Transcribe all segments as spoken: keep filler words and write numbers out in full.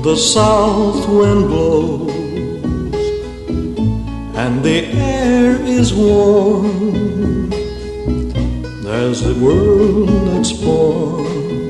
the south wind blows and the air is warm, there's a world that's born.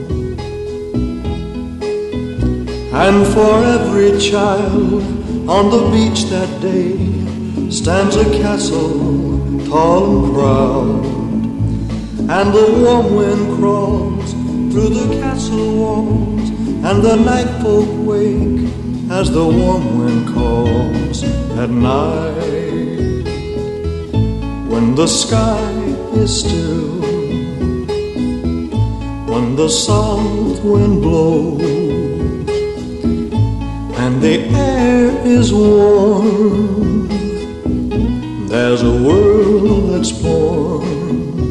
And for every child on the beach that day stands a castle tall and proud, and the warm wind crawls through the castle walls, and the night folk wake as the warm wind calls at night. When the sky is still, when the south wind blows and the air is warm, there's a world that's born.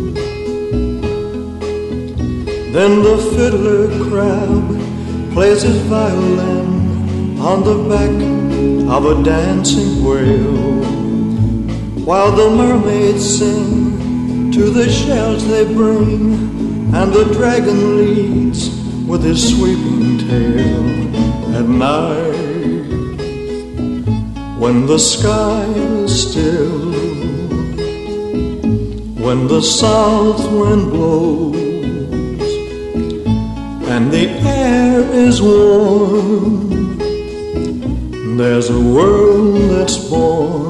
Then the fiddler crab plays his violin on the back of a dancing whale, while the mermaids sing to the shells they bring, and the dragon leads with his sweeping tail at night. When the sky is still, when the south wind blows and the air is warm, there's a world that's born.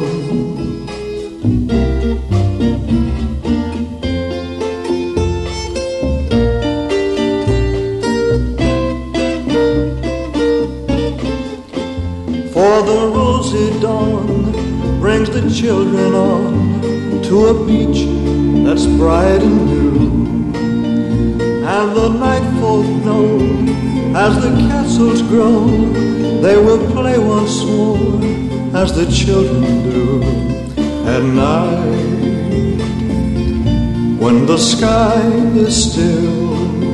For the rosy dawn brings the children on to a beach that's bright and new, and the night folk know as the castles grow, they will play once more as the children do at night. When the sky is still,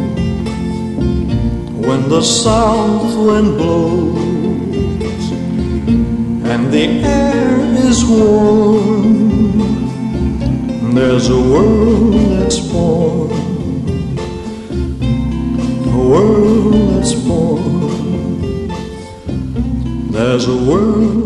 when the south wind blows and the air is warm, there's a world that's born, a world that's born. There's a world